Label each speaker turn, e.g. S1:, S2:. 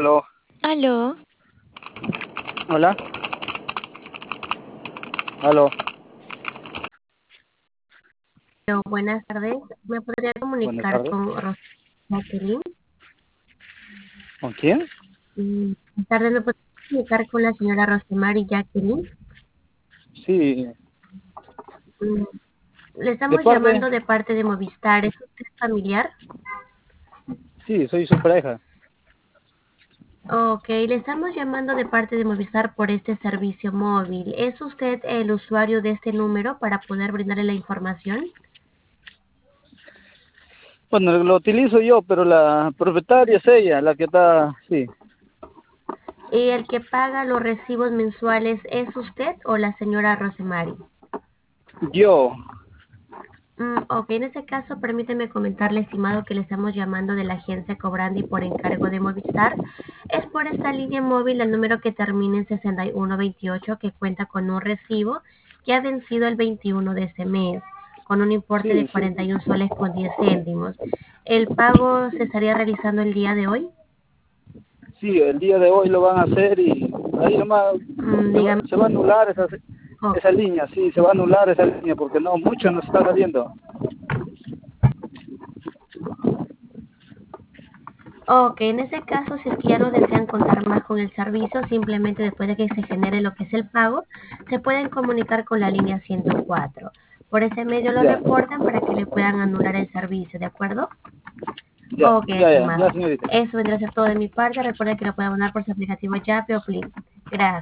S1: Aló,
S2: Aló,
S1: hola, aló,
S3: Buenas tardes. ¿Me podría
S1: buenas
S3: comunicar
S1: tardes.
S3: con Jacqueline?
S1: ¿Con quién?
S3: Buenas tardes. ¿Me podría comunicar con la señora Rosemary Jacqueline?
S1: Sí,
S3: Mm, Le
S1: de
S3: estamos
S1: parte,
S3: llamando de parte de Movistar. ¿Es usted familiar?
S1: sí, soy su pareja.
S3: Ok, le estamos llamando de parte de Movistar por este servicio móvil. ¿Es usted el usuario de este número para poder brindarle la información?
S1: Bueno, lo utilizo yo, pero la propietaria es ella, la que está, sí,
S3: ¿Y el que paga los recibos mensuales es usted o la señora Rosemary?
S1: yo,
S3: Ok, en este caso permíteme comentarle, estimado, que le estamos llamando de la agencia Cobrandi por encargo de Movistar. Es por esta línea móvil el número que termina en 6128 que cuenta con un recibo que ha vencido el 21 de este mes, con un importe de
S1: sí, sí,
S3: 41 soles con 10 céntimos. ¿El pago se estaría realizando el día de hoy?
S1: sí, el día de hoy lo van a hacer y ahí nomás
S3: Dígame.
S1: se va a anular
S3: Oh,
S1: esa línea, sí, se va a anular esa línea porque no, mucho nos está saliendo.
S3: ok, en ese caso, si es que ya no desean contar más con el servicio, simplemente después de que se genere lo que es el pago, se pueden comunicar con la línea 104. Por ese medio lo
S1: Ya,
S3: reportan para que le puedan anular el servicio, ¿de acuerdo?
S1: ya,
S3: Ok,
S1: ya, ya, ya,
S3: estimado.
S1: señorita.
S3: Eso vendrá a ser todo de mi parte. Recuerden que lo pueden abonar por su aplicativo Yape o Flip. Gracias.